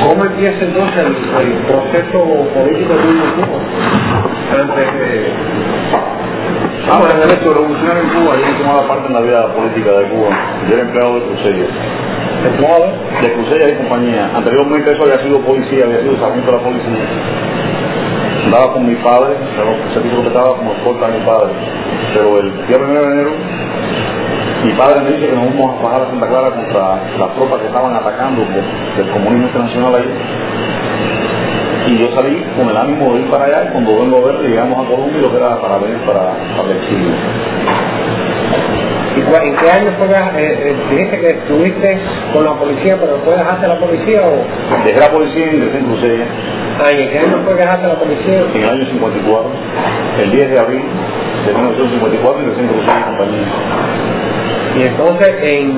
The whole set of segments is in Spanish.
¿Cómo empieza entonces el proceso político de Cuba? Antes de... Antes del hecho revolucionario en Cuba, yo tomaba parte en la vida política de Cuba. Yo era empleado de Crucellas. ¿Empleado? De Crucellas y compañía. Anteriormente eso había sido policía, había sido sargento de la policía. Andaba con mi padre, ese tipo que estaba como escolta a mi padre. Pero el día 1 de enero, mi padre me dice que nos vamos a bajar a Santa Clara contra las tropas que estaban atacando del comunismo internacional ahí. Y yo salí con el ánimo de ir para allá, y cuando vengo a ver, llegamos a Colombia, lo que era para venir para el exilio. ¿Y en qué año fue dijiste que estuviste con la policía, pero después dejaste la policía o...? Dejé la policía y ingresé en Crucellas. ¿Y en qué año fue que dejaste la policía? En el año 54, el 10 de abril de 1954, ingresé en Crucellas y compañía. Y entonces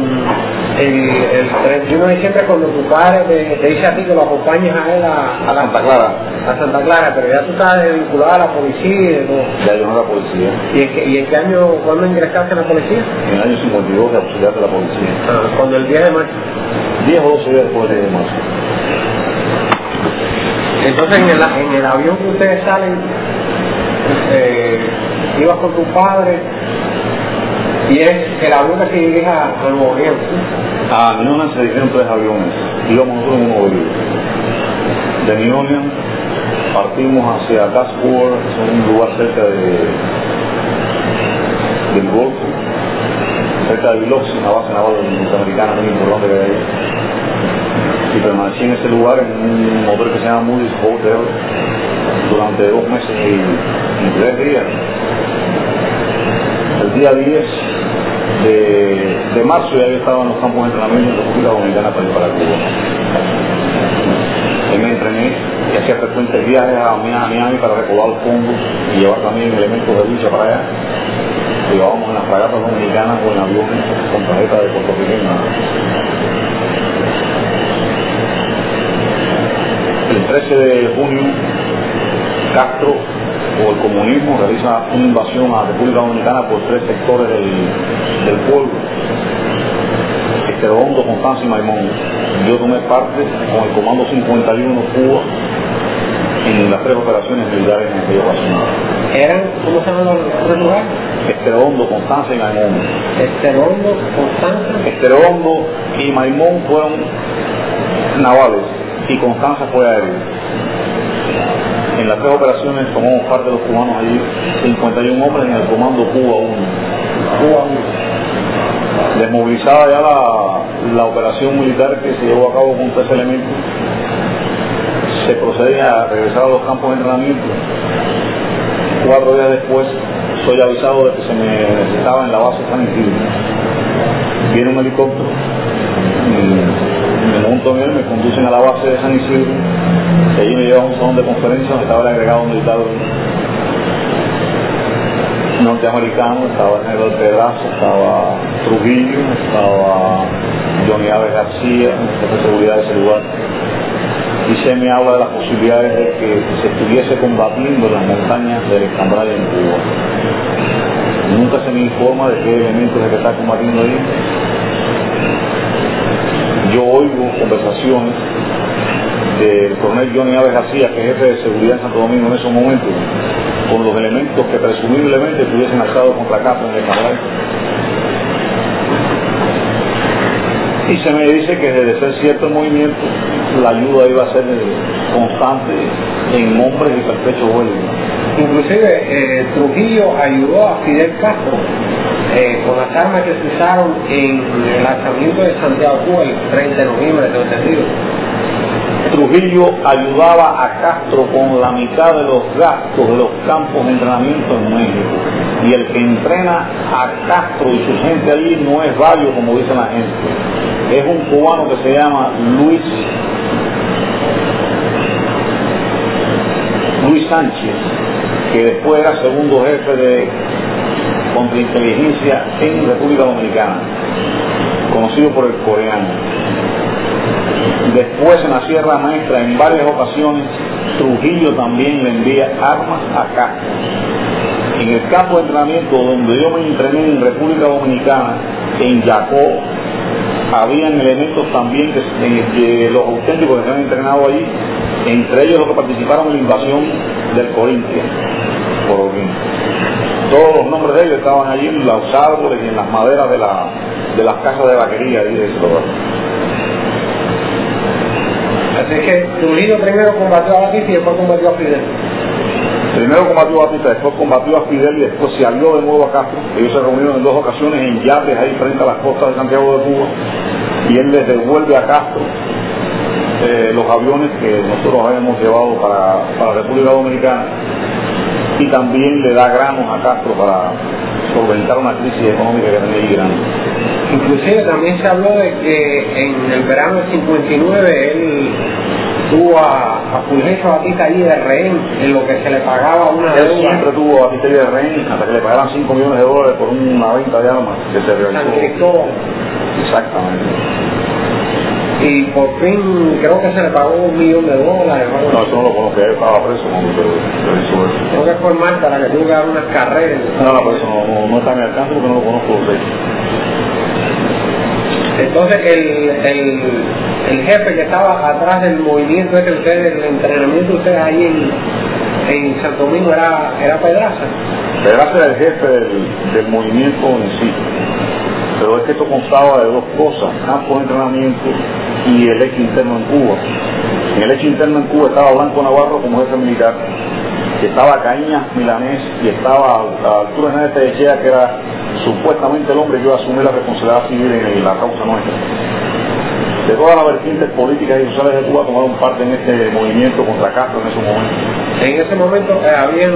el 31 de diciembre, cuando tu padre te dice a ti que lo acompañes a él a Santa Clara. A Santa Clara, pero ya tú estás vinculado a la policía, ¿no? Ya yo no era policía. ¿Y en qué año, cuándo ingresaste en la policía? En el año 52, de auxiliar de la policía. Cuando el 10 de marzo. 10 o 12 días después del 10 de marzo. Entonces en el avión que ustedes salen, ibas con tu padre, y es el avión que se dirige a Nuevo León. A New Orleans se dirigieron 3 aviones. Íbamos nosotros en uno de ellos. De New Orleans partimos hacia Gasport, que es un lugar cerca del Golfo, cerca de Biloxi, una base naval norteamericana muy importante que hay ahí. Y permanecí en ese lugar en un hotel que se llama Moody's Hotel durante 2 meses y 3 días. El día 10 de marzo ya yo estaba en los campos de entrenamiento en República Dominicana para ir para Cuba. Ahí me entrené y hacía frecuentes viajes a Miami para recaudar fondos y llevar también elementos de lucha para allá. Llevábamos en las fragatas dominicanas o en aviones con tarjetas de puertorriqueños. El 13 de junio, Castro o el comunismo realiza una invasión a la República Dominicana por 3 sectores del pueblo: Hondo, Constanza y Maimón. Yo tomé parte con el Comando 51 Cuba en las 3 operaciones militares en aquella ocasión. ¿Eran, cómo se llaman los 3 lugares? Hondo, Constanza y Maimón. Hondo, Constanza. Hondo y Maimón fueron navales y Constanza fue aéreo. En las 3 operaciones tomamos parte de los cubanos allí, 51 hombres en el comando Cuba 1. Desmovilizada ya la operación militar que se llevó a cabo con 3 elementos, se procede a regresar a los campos de entrenamiento. 4 días después soy avisado de que se me necesitaba en la base San Isidro. Viene un helicóptero, me monto en él, me conducen a la base de San Isidro, y allí me llevan a un salón de conferencia donde estaba el agregado militar norteamericano, estaba el general Pedraza, estaba Trujillo, estaba Johnny Aves García, jefe de seguridad de ese lugar, y se me habla de las posibilidades de que se estuviese combatiendo en las montañas del Escambray en Cuba. Nunca se me informa de qué elementos es que está combatiendo ahí. Yo oigo conversaciones del coronel Johnny Aves García, que es jefe de seguridad en Santo Domingo en esos momentos, con los elementos que presumiblemente estuviesen alzado contra Castro en el Escambray. Y se me dice que desde ser cierto el movimiento, la ayuda iba a ser constante en hombres y perpecho huelga. Inclusive Trujillo ayudó a Fidel Castro con las armas que se usaron en el lanzamiento de Santiago, Cuba, el 30 de noviembre, tengo entendido. Trujillo ayudaba a Castro con la mitad de los gastos de los campos de entrenamiento en México. Y el que entrena a Castro y su gente allí no es Bayo, como dice la gente. Es un cubano que se llama Luis Sánchez, que después era segundo jefe de contrainteligencia en República Dominicana, conocido por el coreano. Después en la Sierra Maestra, en varias ocasiones, Trujillo también le envía armas a Castro. En el campo de entrenamiento donde yo me entrené en República Dominicana, en Yacó, habían elementos también que los auténticos que se han entrenado allí, entre ellos los que participaron en la invasión del Corintia por Orlando. Todos los nombres de ellos estaban allí en los árboles y en las maderas de las casas de vaquería y de ese lugar. Así que Trujillo primero combatió a Batista y después combatió a Fidel. Primero combatió a Batista, después combatió a Fidel y después se alió de nuevo a Castro. Ellos se reunieron en 2 ocasiones en yates ahí frente a las costas de Santiago de Cuba y él les devuelve a Castro los aviones que nosotros habíamos llevado para la República Dominicana y también le da granos a Castro para solventar una crisis económica que tenía ahí grande. Inclusive también se habló de que en el verano del 59 él tuvo a Fulgencio Batista allí de rehén en lo que se le pagaba una deuda. Él siempre tuvo a Batista allí de rehén hasta que le pagaran $5 millones por una venta de armas que se realizó. San Cristóbal. Exactamente. Y por fin creo que se le pagó $1 millón. No, eso no lo conozco, él estaba preso cuando se hizo eso. Creo que fue Marta la que tuvo que dar unas carreras. No, pero eso no está en mi alcance porque no lo conozco. Entonces el jefe que estaba atrás del movimiento este, ustedes, el entrenamiento de ustedes ahí en Santo Domingo era Pedraza. Pedraza era el jefe del movimiento en sí. Pero es que esto constaba de 2 cosas, campos de entrenamiento y el hecho interno en Cuba. En el hecho interno en Cuba estaba Blanco Navarro como jefe militar, que estaba Cañas Milanés y estaba a la altura de Néstor Tellechea, que era supuestamente el hombre que iba a asumir la responsabilidad civil en la causa nuestra. De todas las vertientes políticas y sociales de Cuba tomaron parte en este movimiento contra Castro en ese momento. En ese momento habían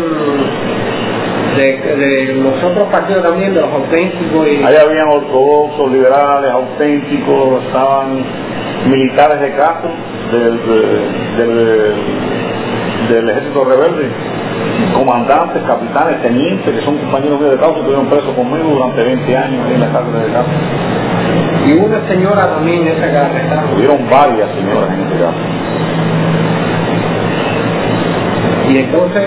de los otros partidos también, de los auténticos y... Ahí habían ortodoxos, liberales, auténticos, estaban militares de Castro, del ejército rebelde, comandantes, capitanes, tenientes, que son compañeros de causa, estuvieron presos conmigo durante 20 años en la cárcel de Castro. Y una señora también esa que arrestaron. Hubieron varias señoras en este caso. Y entonces,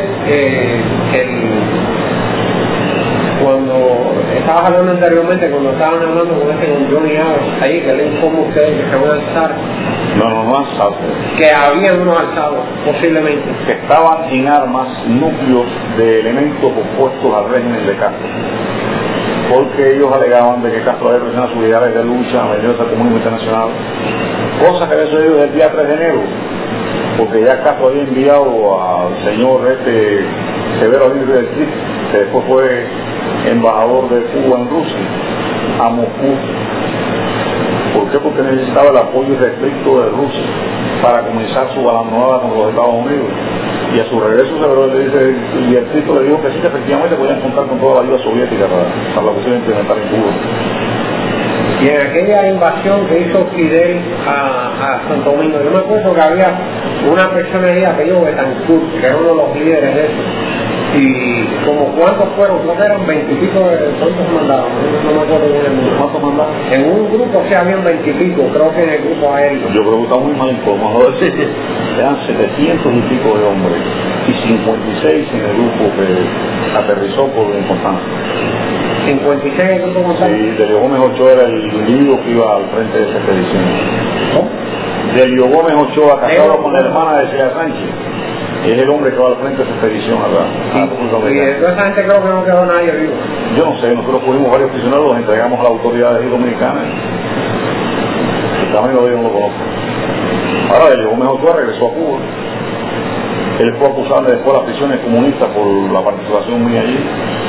cuando estabas hablando anteriormente, cuando estaban hablando con Johnny Adams, ahí que le informó a ustedes que se van a alzar. No alzados. Que habían unos alzados, posiblemente. Que estaban en armas núcleos de elementos opuestos al régimen de Castro. Porque ellos alegaban de que Castro había presionado sus ideales de lucha, a medios del comunismo internacional, cosa que había sucedido desde el día 3 de enero, porque ya Castro había enviado al señor Severo Aguirre del CRIP, que después fue embajador de Cuba en Rusia, a Moscú. ¿Por qué? Porque necesitaba el apoyo irrestricto de Rusia para comenzar su galardonada con los Estados Unidos. Y a su regreso Severo le dice, y el CRIP le dijo que sí, que efectivamente podían contar con toda la ayuda soviética para la cuestión de implementar en Cuba. Y en aquella invasión que hizo Fidel a Santo Domingo, yo me acuerdo que había una persona ahí, apellido Betancourt, que era uno de los líderes de eso. Y como cuántos fueron, creo que eran 20 y pico, ¿cuántos mandaron? No me acuerdo bien el número. ¿Cuántos mandaron? En un grupo sí habían 20 y pico, creo que en el grupo aéreo. Yo creo que está muy mal informado. Eran 700 y pico de hombres y 56 en el grupo que aterrizó por importancia. 56 en el grupo González. Sí, Delio Gómez Ochoa era el individuo que iba al frente de esa expedición. ¿Cómo? Delio Gómez Ochoa, casado con la hermana de Celia Sánchez, es el hombre que va al frente de esa expedición acá. Y de toda esa gente creo que no quedó nadie vivo. Yo no sé, nosotros cogimos varios prisioneros, los entregamos a las autoridades dominicanas. El camino de ellos no lo conozco. Ahora Delio Gómez Ochoa regresó a Cuba. Él fue acusado después de las prisiones comunistas por la participación mía allí.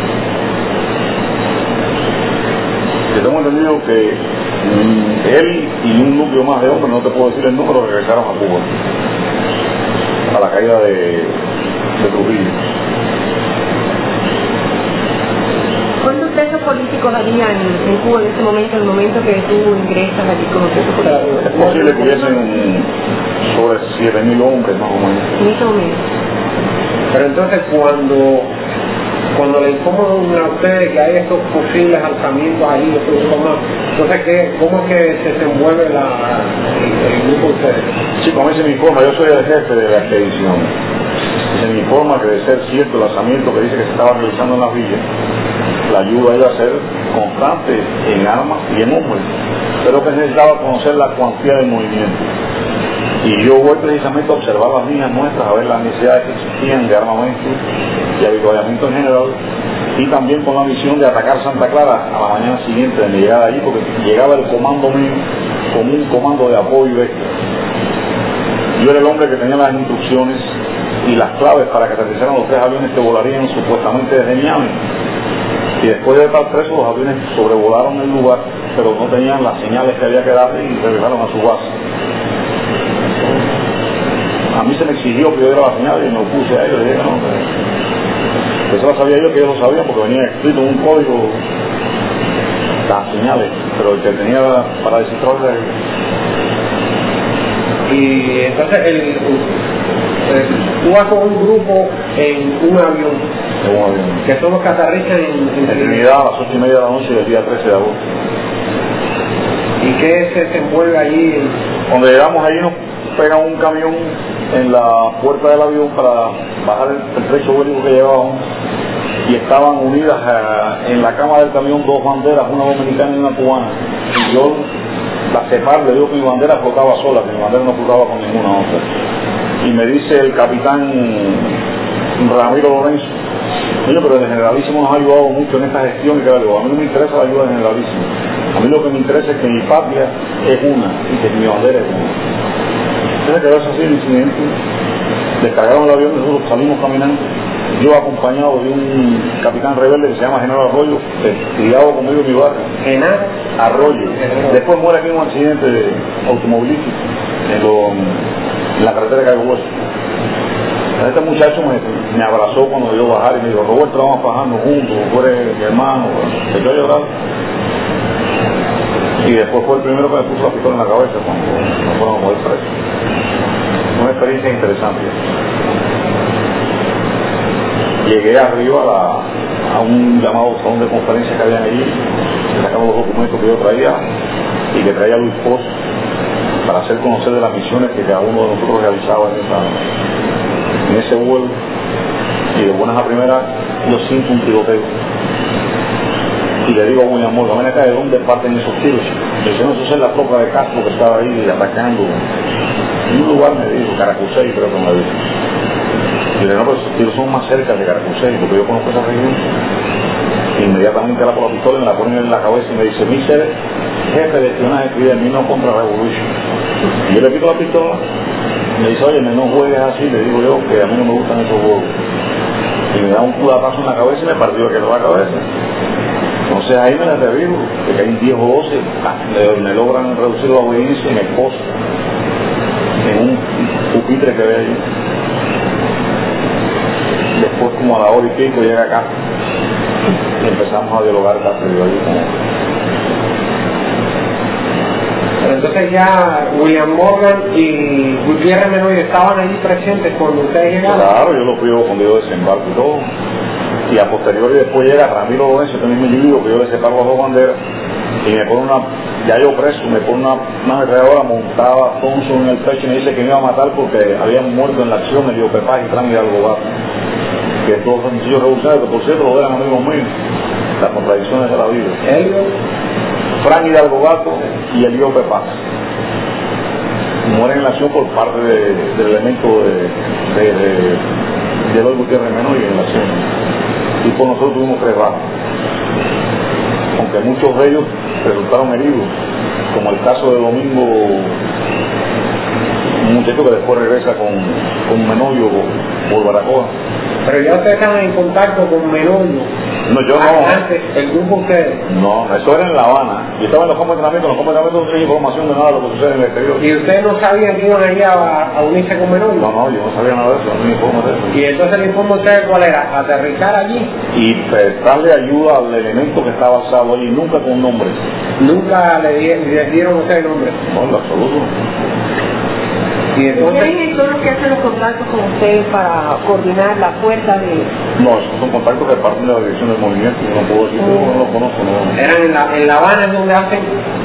Yo tengo entendido que él y un núcleo más de hombres, no te puedo decir el número, regresaron a Cuba a la caída de Trujillo. ¿Cuántos presos políticos había en Cuba en ese momento, en el momento que tú ingresas allí como preso político? Es posible que hubiesen sobre 7.000 hombres más o menos. En ese momento. Pero entonces cuando le informan a ustedes que hay estos posibles alzamientos ahí, entonces ¿cómo es que se desenvuelve el grupo de ustedes? Sí, como se me informa, yo soy el jefe de la expedición. Se me informa que de ser cierto el lanzamiento que dice que se estaba realizando en las villas, la ayuda iba a ser constante en armas y en hombres. pero que necesitaba conocer la cuantía del movimiento. Y yo voy precisamente a observar las líneas nuestras, a ver las necesidades que existían de armamento y avituallamiento en general, y también con la misión de atacar Santa Clara a la mañana siguiente de mi llegada allí, porque llegaba el comando mío como un comando de apoyo extra. Yo era el hombre que tenía las instrucciones y las claves para que aterrizaran los 3 aviones que volarían supuestamente desde Miami. Y después de estar presos, los aviones sobrevolaron el lugar, pero no tenían las señales que había que darle y regresaron a su base. A mí se me exigió que yo diera la señal y me opuse a ellos. Dije, no, eso lo sabía yo, que ellos lo sabían porque venía escrito en un código las señales, pero el que tenía para descifrarle. Y entonces tú vas con un grupo en un avión. Que son los que aterrizan en Trinidad a las 8:30 de la noche del día 13 de agosto. ¿Y qué se desenvuelve allí? Cuando llegamos allí nos pegan un camión en la puerta del avión para bajar el trecho bélico que llevábamos, y estaban unidas en la cama del camión 2 banderas, una dominicana y una cubana. Y yo la separo, le digo que mi bandera flotaba sola, que mi bandera no flotaba con ninguna otra. Y me dice el capitán Ramiro Lorenzo: oye, pero el generalísimo nos ha ayudado mucho en esta gestión. Y que a mí no me interesa la ayuda del generalísimo, a mí lo que me interesa es que mi patria es una y que mi bandera es una. Entonces quedó así el incidente, descargaron el avión, nosotros salimos caminando, yo acompañado de un capitán rebelde que se llama Genaro Arroyo, criado conmigo en mi barrio. Genaro Arroyo. Después muere aquí en un accidente automovilístico en la carretera de Cayo Hueso. Este muchacho me abrazó cuando yo bajar y me dijo: Roberto, vamos bajando juntos, tú eres mi hermano. Se echó a llorar. Y después fue el primero que me puso la pistola en la cabeza cuando nos fueron a mover presos. Una experiencia interesante. Llegué arriba a un llamado salón de conferencia que habían allí, sacamos los documentos que yo traía y que traía Luis Poz para hacer conocer de las misiones que cada uno de nosotros realizaba en ese vuelo. Y de buenas a primeras yo siento un tiroteo y le digo a William Morgan: ven acá, ¿de dónde parten esos tiros? Y dice: no, eso es la tropa de Castro que estaba ahí atacando en un lugar, me dijo, Caracusey, creo que me dijo. Y le digo: no, pero esos tiros son más cerca de Caracusey, porque yo conozco esa región. Inmediatamente la con la pistola, me la ponen en la cabeza y me dice: Mister, jefe de espionaje de Mino contra Revolution. Y yo le quito la pistola y me dice: oye, no juegues así. Le digo yo que a mí no me gustan esos juegos. Y me da un culatazo en la cabeza y me partió que no la cabeza. Entonces ahí me la revivo, que caen 10 o 12, me logran reducir la audiencia y me esposo en un pupitre que ve allí. Después, como a la hora y pico, llega acá y empezamos a dialogar acá, pero allí como... Pero entonces ya William Morgan y Gutiérrez Menoyo estaban allí presentes cuando ustedes llegaron. Claro, yo lo pido cuando yo desembarco y todo. Y a posteriori después llega Ramiro Lorenzo, también me individuo, que yo le separo las 2 banderas y me pone ya yo preso, me pone una ametralladora montada Thompson en el pecho y me dice que me iba a matar porque habían muerto en la acción el Iope Paz y Fran Hidalgo Gato, que todos son sencillos revolucionarios, que por cierto lo eran amigos míos, las contradicciones de la vida. Fran Hidalgo Gato y el Iope Paz mueren en la acción por parte del elemento de Eloy Gutiérrez Menoyo en la acción. Y por nosotros tuvimos 3 bajas, aunque muchos de ellos resultaron heridos, como el caso de Domingo, un muchacho que después regresa con Menoyo por Baracoa. Pero ya ustedes estaban en contacto con Menoyo. No, yo no. Antes, el grupo ustedes. No, eso era en La Habana. Yo estaba en los campos de entrenamiento. Los campos de entrenamiento no tenía información de nada de lo que sucede en el exterior. ¿Y ustedes no sabían que iban allá a unirse con Menoyo? No, yo no sabía nada de eso, no me informo de eso. ¿Y entonces el informe de ustedes cuál era? ¿Aterrizar allí? Y prestarle ayuda al elemento que estaba basado allí, nunca con nombre. ¿Nunca le dieron ustedes nombre? No, en lo absoluto. Y entonces, ¿quiénes son los que hacen los contactos con ustedes para coordinar la fuerza de...? No, esos son contactos que parten de la dirección del movimiento, yo no puedo decir que no los conozco. No. Eran en La Habana es donde hacen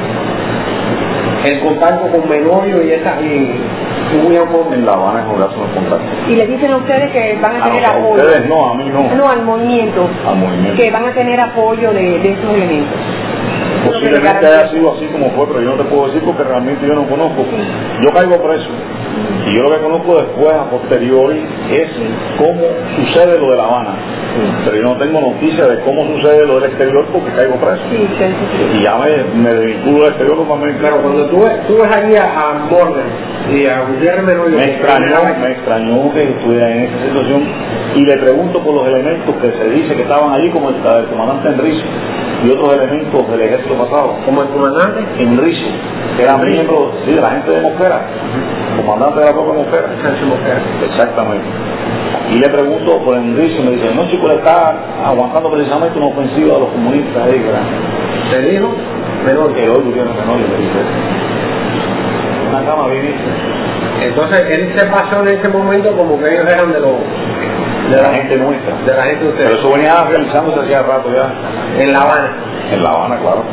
el contacto con Menoyo y William Morgan. En La Habana es donde hacen los contactos. Y les dicen a ustedes que van a tener apoyo. A ustedes no, a mí no. No, al movimiento. Al movimiento. Que van a tener apoyo de esos elementos. Posiblemente haya sido así como fue, pero yo no te puedo decir porque realmente yo no conozco. Yo caigo preso y yo lo que conozco después, a posteriori, es cómo sucede lo de La Habana, pero yo no tengo noticia de cómo sucede lo del exterior porque caigo preso. Y ya me desvinculo del exterior totalmente. Claro, cuando tú ves allí a Morgan y a Gutiérrez Menoyo, me extrañó que estuviera en esa situación, y le pregunto por los elementos que se dice que estaban allí, como el comandante Enrique y otros elementos del ejército pasado. Como el comandante Enrique, que era miembro de la gente de Mosquera, comandante de la propia Mosquera. Exactamente. Y le pregunto por Enrique, me dice, no, chico, le está aguantando precisamente una ofensiva a los comunistas ahí, ¿verdad? ¿Te dijo? Menor que hoy Gutiérrez Menoyo, me dice. Una cama bien. Entonces él se pasó en ese momento como que ellos eran de la gente nuestra, de la gente de ustedes. Pero eso venía realizándose hacía rato ya. En La Habana. En La Habana, claro.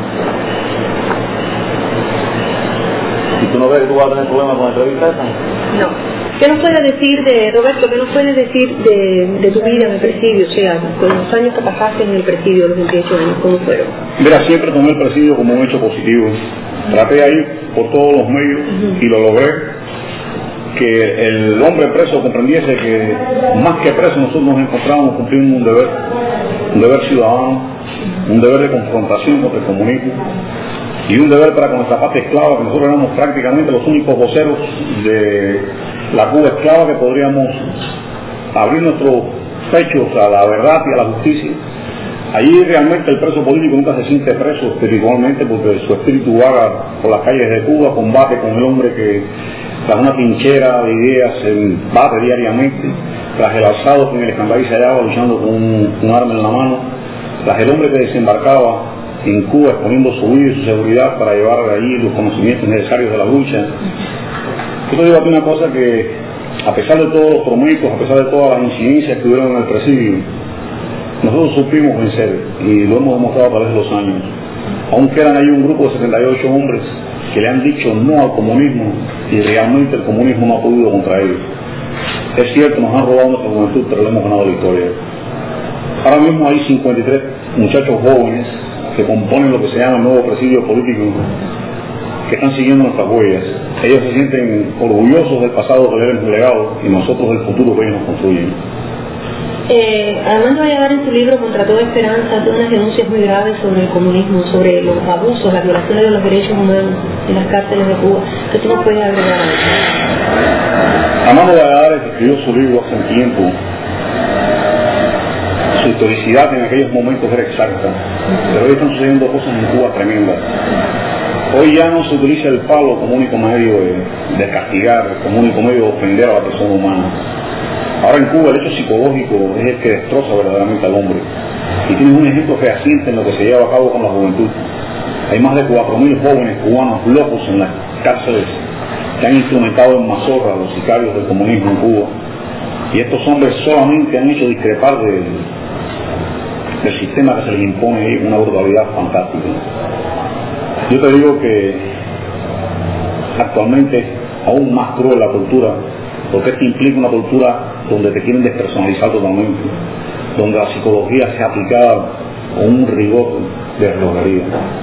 ¿Y tú no ves que tú vas a tener problemas con la entrevista esa? No. ¿Qué nos puedes decir Roberto, qué nos puedes decir de tu vida en el presidio? O sea, con los años que pasaste en el presidio, los 28 años, ¿cómo fueron? Mira, siempre tomé el presidio como un hecho positivo. Traté de ir por todos los medios y lo logré. Que el hombre preso comprendiese que más que preso nosotros nos encontramos cumpliendo un deber ciudadano, un deber de confrontación contra el comunismo y un deber para con nuestra patria esclava, que nosotros éramos prácticamente los únicos voceros de la Cuba esclava que podríamos abrir nuestros pechos a la verdad y a la justicia. Allí realmente el preso político nunca se siente preso espiritualmente porque su espíritu vaga por las calles de Cuba, combate con el hombre que tras una trinchera de ideas se bate diariamente, tras el alzado que en el escandalí se hallaba luchando con un arma en la mano, tras el hombre que desembarcaba en Cuba exponiendo su vida y su seguridad para llevar allí los conocimientos necesarios de la lucha. Yo te digo aquí una cosa que, a pesar de todos los promesas, a pesar de todas las incidencias que hubieron en el presidio, nosotros supimos vencer y lo hemos demostrado a través de los años. Aún quedan ahí un grupo de 78 hombres que le han dicho no al comunismo y realmente el comunismo no ha podido contra ellos. Es cierto, nos han robado nuestra juventud, pero le hemos ganado la victoria. Ahora mismo hay 53 muchachos jóvenes que componen lo que se llama el nuevo presidio político, que están siguiendo nuestras huellas. Ellos se sienten orgullosos del pasado que le hemos legado y nosotros del futuro que ellos nos construyen. Armando Valladares en su libro Contra Toda Esperanza hace unas denuncias muy graves sobre el comunismo, sobre los abusos, las violaciones de los derechos humanos en las cárceles de Cuba. ¿Qué tú nos puedes agregar a eso? Armando Valladares escribió su libro hace un tiempo. Su historicidad en aquellos momentos era exacta, pero hoy están sucediendo cosas en Cuba tremendas. Hoy ya no se utiliza el palo como único medio de castigar, como único medio de ofender a la persona humana. Ahora en Cuba el hecho psicológico es el que destroza verdaderamente al hombre. Y tienes un ejemplo fehaciente en lo que se lleva a cabo con la juventud. Hay más de 4.000 jóvenes cubanos locos en las cárceles que han instrumentado en mazorra a los sicarios del comunismo en Cuba. Y estos hombres solamente han hecho discrepar del sistema que se les impone ahí, una brutalidad fantástica. Yo te digo que actualmente aún más cruel la tortura, porque esto implica una tortura donde te quieren despersonalizar totalmente, donde la psicología sea aplicada con un rigor de relojería.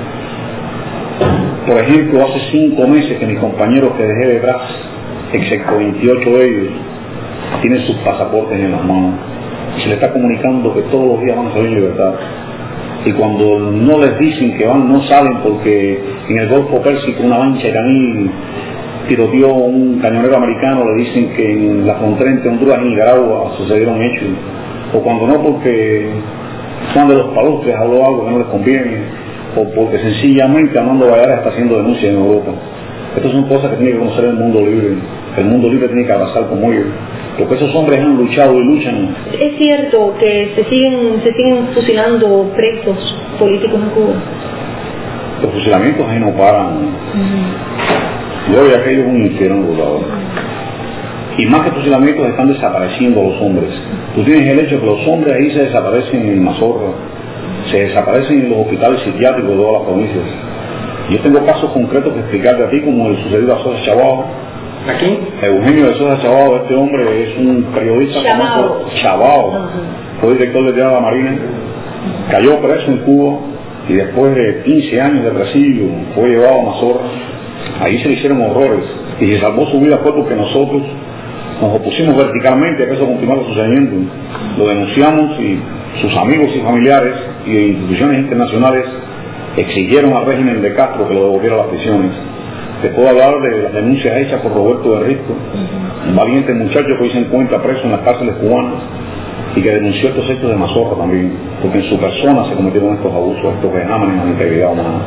Por ejemplo, hace 5 meses que mis compañeros que dejé detrás, excepto 28 de ellos, tienen sus pasaportes en las manos y se les está comunicando que todos los días van a salir en libertad. Y cuando no les dicen que van, no salen porque en el Golfo Pérsico una lancha de Canil tiroteó a un cañonero americano, le dicen que en la frontera entre Honduras y Nicaragua sucedieron hechos, o cuando no porque Juan de los Palustres habló algo que no les conviene, o porque sencillamente Armando Valladares está haciendo denuncias en Europa. Estas son cosas que tiene que conocer el mundo libre. El mundo libre tiene que abrazar como ellos, porque esos hombres han luchado y luchan. ¿Es cierto que se siguen fusilando presos políticos en Cuba? Los fusilamientos ahí no paran. Yo vi aquello es un infierno brutal. Y más que fusilamientos están desapareciendo los hombres. Tú tienes el hecho de que los hombres ahí se desaparecen en Mazorra, se desaparecen en los hospitales psiquiátricos de todas las provincias. Yo tengo casos concretos que explicarte a ti, como el sucedido a Sosa Chavao. ¿Aquí? Eugenio de Sosa Chavao, este hombre es un periodista famoso. Chavao. Fue director de Tierra de la Marina, cayó preso en Cuba y después de 15 años de presidio fue llevado a Mazorra. Ahí se le hicieron horrores y se salvó su vida fue porque nosotros nos opusimos verticalmente a que eso continuara sucediendo. Lo denunciamos y sus amigos y familiares y instituciones internacionales exigieron al régimen de Castro que lo devolviera a las prisiones. Te puedo hablar de las denuncias hechas por Roberto de Risco, un valiente muchacho que hoy se encuentra preso en las cárceles cubanas y que denunció estos hechos de Mazorra también, porque en su persona se cometieron estos abusos, estos vejámenes a la integridad humana.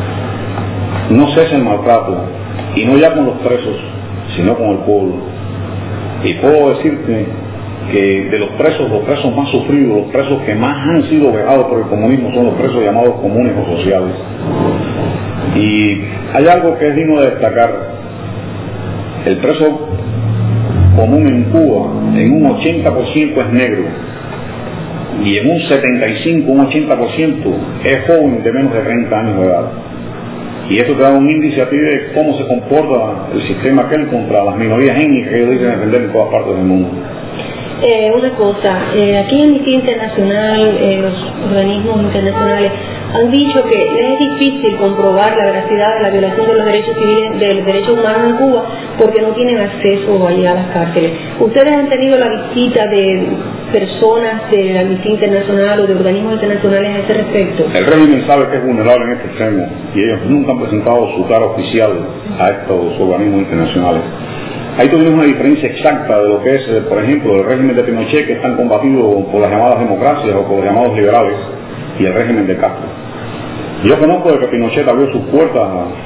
No cesa el maltrato, y no ya con los presos, sino con el pueblo. Y puedo decirte que de los presos más sufridos, los presos que más han sido vejados por el comunismo son los presos llamados comunes o sociales. Y hay algo que es digno de destacar. El preso común en Cuba en un 80% es negro y en un 75, un 80% es joven de menos de 30 años de edad. Y esto te da un índice a ti de cómo se comporta el sistema aquel contra las minorías étnicas que ellos dicen defender en todas partes del mundo. Una cosa, aquí en Amnistía Internacional, los organismos internacionales han dicho que es difícil comprobar la veracidad de la violación de los derechos civiles, de los derechos humanos en Cuba, porque no tienen acceso allá a las cárceles. ¿Ustedes han tenido la visita de personas de la Amnistía Internacional o de organismos internacionales a ese respecto? El régimen sabe que es vulnerable en este extremo y ellos nunca han presentado su cara oficial a estos organismos internacionales. Ahí tú tienes una diferencia exacta de lo que es, por ejemplo, el régimen de Pinochet, que están combatidos por las llamadas democracias o por los llamados liberales, y el régimen de Castro. Yo conozco de que Pinochet abrió sus puertas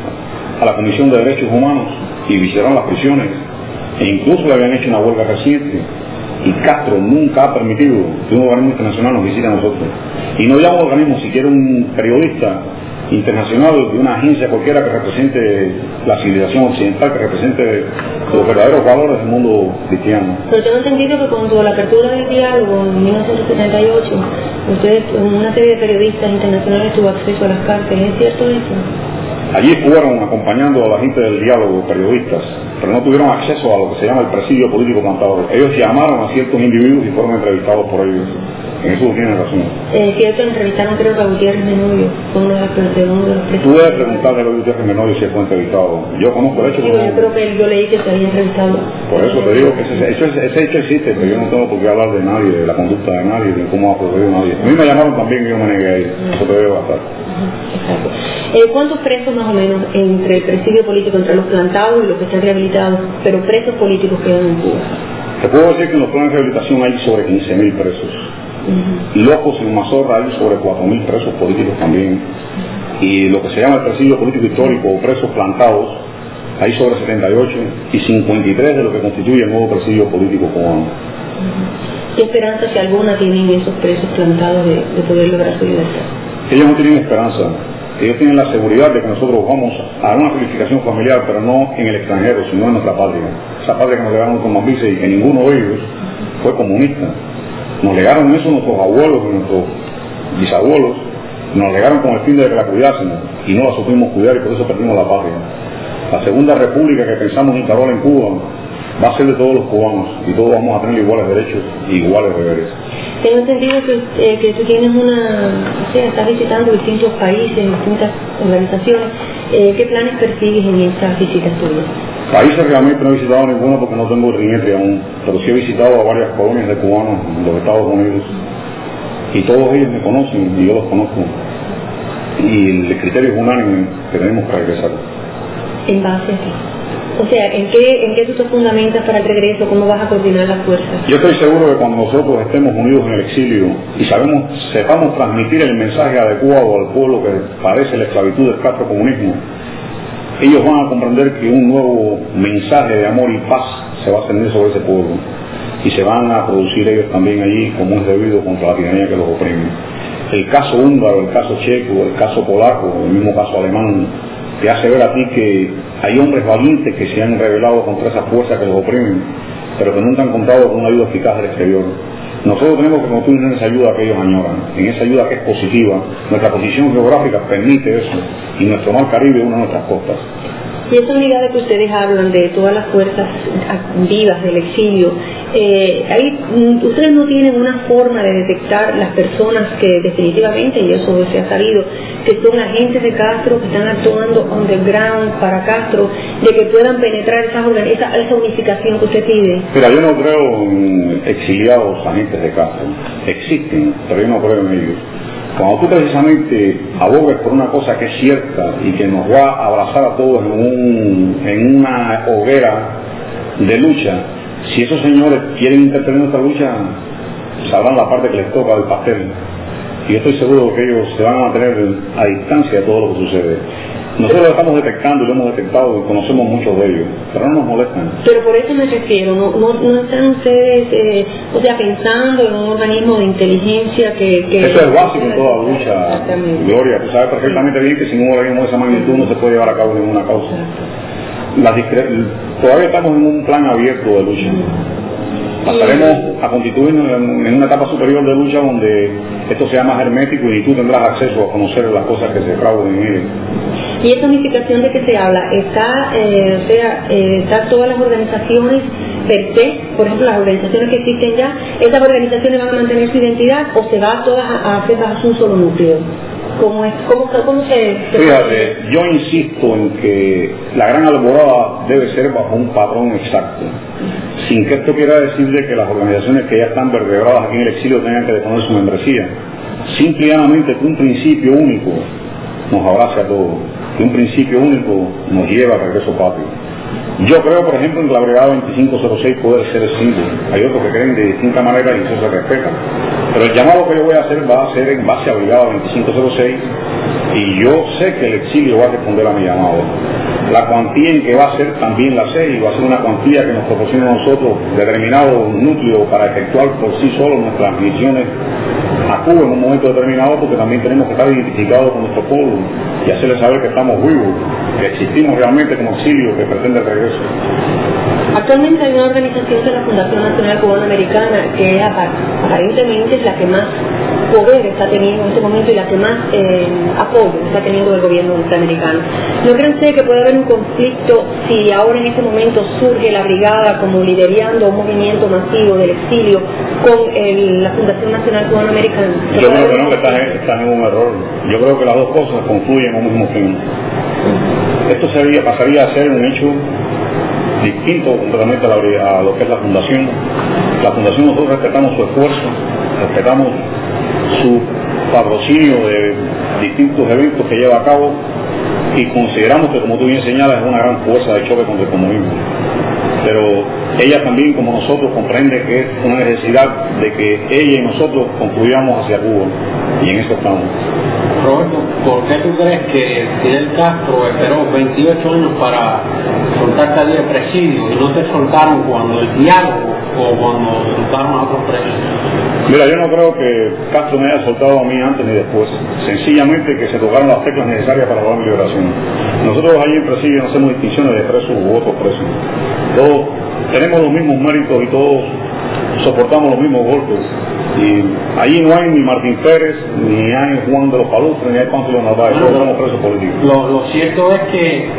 a la Comisión de Derechos Humanos y visitaron las prisiones, e incluso le habían hecho una huelga reciente, y Castro nunca ha permitido que un organismo internacional nos visite a nosotros. Y no llamo organismo, siquiera un periodista internacional de una agencia cualquiera que represente la civilización occidental, que represente los verdaderos valores del mundo cristiano. Pero tengo entendido que cuando la apertura del diálogo en 1978, ustedes, una serie de periodistas internacionales tuvo acceso a las cárceles, ¿es cierto eso? Allí fueron acompañando a la gente del diálogo, periodistas, pero no tuvieron acceso a lo que se llama el presidio político plantador. Ellos llamaron a ciertos individuos y fueron entrevistados por ellos. En eso tienen razón. Cierto, entrevistaron creo que a Gutiérrez Menoyo, uno de los presos. Tú debes preguntarle a Gutiérrez Menoyo si fue entrevistado. Yo conozco el hecho. Sí, yo creo que yo leí que se había entrevistado. Por eso te digo que ese hecho existe, pero yo no tengo por qué hablar de nadie, de la conducta de nadie, de cómo ha procedido nadie. A mí me llamaron también y yo me negué a ir. Eso te debe bastar. Exacto. ¿Cuántos presos más o menos entre el presidio político, entre los plantados y los que están rehabilitados, pero presos políticos quedan en Cuba? Te puedo decir que en los planes de rehabilitación hay sobre 15.000 presos. Locos en Mazorra hay sobre 4.000 presos políticos también. Y lo que se llama el presidio político histórico o presos plantados hay sobre 78 y 53 de lo que constituye el nuevo presidio político cubano. ¿Qué esperanza, si alguna, tienen esos presos plantados de poder lograr su libertad? Ellos no tienen esperanza. Ellos tienen la seguridad de que nosotros vamos a dar una planificación familiar, pero no en el extranjero, sino en nuestra patria. Esa patria que nos legaron nuestros mambises y que ninguno de ellos fue comunista. Nos legaron eso nuestros abuelos y nuestros bisabuelos, nos legaron con el fin de que la cuidásemos y no la supimos cuidar y por eso perdimos la patria. La segunda república que pensamos instalar en Cuba va a ser de todos los cubanos y todos vamos a tener iguales derechos y iguales deberes. Tengo entendido que tú tienes estás visitando distintos países, distintas organizaciones. ¿Qué planes persigues en estas visitas tuyas? Países realmente no he visitado ninguno porque no tengo riñete aún, pero sí he visitado a varias colonias de cubanos en los Estados Unidos y todos ellos me conocen y yo los conozco. Y el criterio es unánime que tenemos para regresar. ¿En base a qué? O sea, ¿en qué tú te fundamentas para el regreso? ¿Cómo vas a coordinar las fuerzas? Yo estoy seguro que cuando nosotros estemos unidos en el exilio y sepamos transmitir el mensaje adecuado al pueblo que padece la esclavitud del castrocomunismo, ellos van a comprender que un nuevo mensaje de amor y paz se va a extender sobre ese pueblo y se van a producir ellos también allí como es debido contra la tiranía que los oprime. El caso húngaro, el caso checo, el caso polaco, el mismo caso alemán, te hace ver a ti que hay hombres valientes que se han rebelado contra esas fuerzas que los oprimen, pero que nunca han contado con una ayuda eficaz del exterior. Nosotros tenemos que construir esa ayuda que ellos añoran, en esa ayuda que es positiva. Nuestra posición geográfica permite eso, y nuestro mar Caribe es una de nuestras costas. Y esa unidad de que ustedes hablan, de todas las fuerzas vivas del exilio, Ustedes no tienen una forma de detectar las personas que definitivamente, y eso se ha sabido, que son agentes de Castro, que están actuando underground para Castro, de que puedan penetrar esa unificación que usted pide. Mira, yo no creo en exiliados agentes de Castro. Existen, pero yo no creo en ellos. Cuando tú precisamente abogas por una cosa que es cierta y que nos va a abrazar a todos en una hoguera de lucha, si esos señores quieren intervenir en nuestra lucha, sabrán la parte que les toca del pastel. Y yo estoy seguro que ellos se van a mantener a distancia de todo lo que sucede. Nosotros lo estamos detectando y lo hemos detectado y conocemos muchos de ellos, pero no nos molestan. Pero por eso me refiero, no están ustedes, pensando en un organismo de inteligencia que... Eso es básico en toda lucha, Gloria. Tú sabes perfectamente bien que sin un organismo de esa magnitud no se puede llevar a cabo ninguna causa. Todavía estamos en un plan abierto de lucha. Pasaremos a constituirnos en una etapa superior de lucha donde esto sea más hermético y tú tendrás acceso a conocer las cosas que se frauden en él. ¿Y esa unificación de que se habla? ¿Está todas las organizaciones per se? Por ejemplo, las organizaciones que existen ya, ¿esas organizaciones van a mantener su identidad o se va todas a hacer un solo núcleo? ¿Cómo se Fíjate, yo insisto en que la gran alborada debe ser bajo un patrón exacto, sin que esto quiera decir de que las organizaciones que ya están vertebradas aquí en el exilio tengan que deponer su membresía. Simple y llanamente que un principio único nos abrace a todos, que un principio único nos lleva al regreso patrio. Yo creo, por ejemplo, en que la brigada 2506 puede ser el símbolo. Hay otros que creen de distinta manera y eso se respeta. Pero el llamado que yo voy a hacer va a ser en base a brigada 2506 y yo sé que el exilio va a responder a mi llamado. La cuantía en que va a ser también la sé y va a ser una cuantía que nos proporciona a nosotros determinado núcleo para efectuar por sí solo nuestras misiones a Cuba en un momento determinado, porque también tenemos que estar identificados con nuestro pueblo y hacerles saber que estamos vivos, que existimos realmente como exilio que pretende el regreso. Actualmente hay una organización de la Fundación Nacional Cubano-Americana que aparentemente es la que más poder está teniendo en este momento y la que más apoyo está teniendo el gobierno norteamericano. ¿No creen ustedes que puede haber un conflicto si ahora en este momento surge la brigada como liderando un movimiento masivo del exilio con la Fundación Nacional Cubano-Americana? Yo creo que no, que están en un error. Yo creo que las dos cosas confluyen en un mismo fin. Esto pasaría a ser un hecho distinto completamente a lo que es la fundación. La fundación, nosotros respetamos su esfuerzo, respetamos su patrocinio de distintos eventos que lleva a cabo y consideramos que, como tú bien señalas, es una gran fuerza de choque contra el comunismo. Pero ella también, como nosotros, comprende que es una necesidad de que ella y nosotros concluyamos hacia Cuba, y en eso estamos. Roberto, ¿por qué tú crees que Fidel Castro esperó 28 años para soltarte allí el presidio y no te soltaron cuando el diálogo o cuando soltaron a otros presos? Mira, yo no creo que Castro me haya soltado a mí antes ni después. Sencillamente que se tocaron las teclas necesarias para lograr mi liberación. Nosotros allí en presidio no hacemos distinciones de presos u otros presos. Todos tenemos los mismos méritos y todos soportamos los mismos golpes. Y allí no hay ni Martín Pérez, ni hay Juan de los Palustres, ni hay Pánfilo Narváez, todos somos presos políticos. Lo cierto es que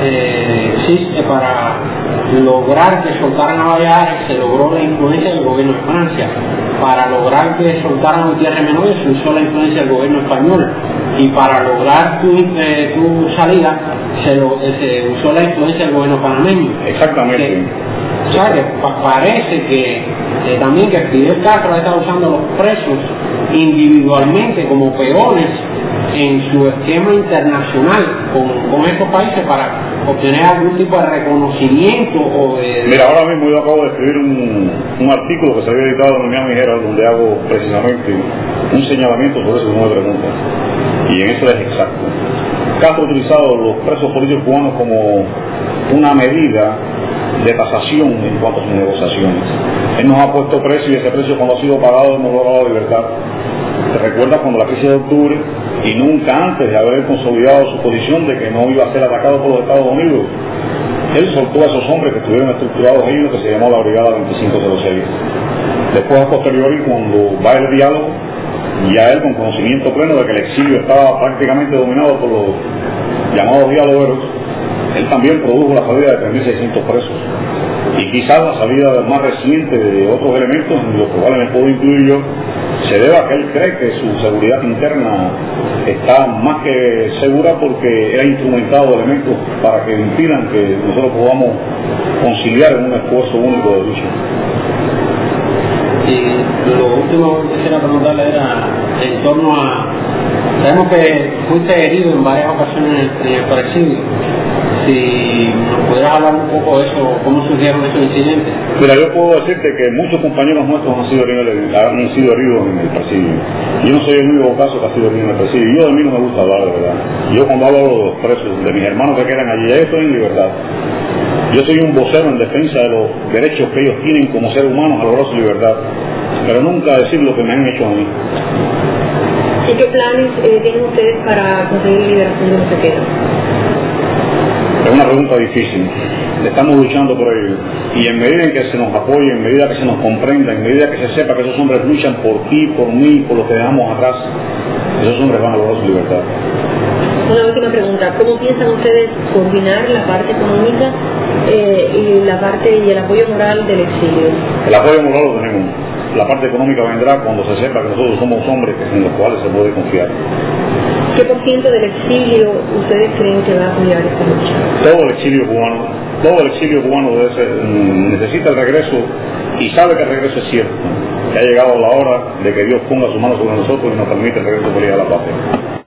para lograr que soltaran a Valladares se logró la influencia del gobierno de Francia. Para lograr que soltaran a Gutiérrez Menoyo se usó la influencia del gobierno español. Y para lograr tu salida se usó la influencia del gobierno panameño. Exactamente. O sea, que parece que también que Fidel Castro está usando a los presos individualmente como peones en su esquema internacional con estos países para obtener algún tipo de reconocimiento o de... Mira, ahora mismo yo acabo de escribir un artículo que se había editado en el Miami Herald donde hago precisamente un señalamiento sobre eso que me pregunta, y en eso es exacto. Castro ha utilizado los presos políticos cubanos como una medida de tasación en cuanto a sus negociaciones. Él nos ha puesto precio y ese precio, cuando ha sido pagado, hemos logrado libertad. ¿Te recuerdas cuando la crisis de octubre y nunca antes de haber consolidado su posición de que no iba a ser atacado por los Estados Unidos? Él soltó a esos hombres que estuvieron estructurados en lo que se llamó la Brigada 2506. Después, a posteriori, cuando va el diálogo, ya él con conocimiento pleno de que el exilio estaba prácticamente dominado por los llamados dialogueros, él también produjo la salida de 3.600 presos. Y quizás la salida más reciente de otros elementos, en los cuales me puedo incluir yo, se debe a que él cree que su seguridad interna está más que segura porque era instrumentado elementos para que impidan que nosotros podamos conciliar en un esfuerzo único de lucha. Y lo último que quisiera preguntarle era en torno a... Sabemos que fuiste herido en varias ocasiones en el presidio. Si nos pudieras hablar un poco de eso, cómo surgieron esos incidentes. Mira, yo puedo decirte que muchos compañeros nuestros han sido heridos en el presidio. Yo no soy el único caso que ha sido herido en el presidio. Yo de mí no me gusta hablar, de verdad. Yo cuando hablo de los presos, de mis hermanos que quedan allí, ya estoy en libertad. Yo soy un vocero en defensa de los derechos que ellos tienen como seres humanos a lograr su libertad, pero nunca decir lo que me han hecho a mí. ¿Y qué planes tienen ustedes para conseguir la liberación de los que quedan? Es una pregunta difícil. Estamos luchando por ello. Y en medida en que se nos apoye, en medida que se nos comprenda, en medida que se sepa que esos hombres luchan por ti, por mí, por lo que dejamos atrás, esos hombres van a lograr su libertad. Una última pregunta. ¿Cómo piensan ustedes coordinar la parte económica y la parte y el apoyo moral del exilio? El apoyo moral lo tenemos. La parte económica vendrá cuando se sepa que nosotros somos hombres en los cuales se puede confiar. ¿Qué por ciento del exilio ustedes creen que va a apoyar esta lucha? Todo el exilio cubano necesita el regreso y sabe que el regreso es cierto. Que ha llegado la hora de que Dios ponga su mano sobre nosotros y nos permita el regreso por ir a la patria.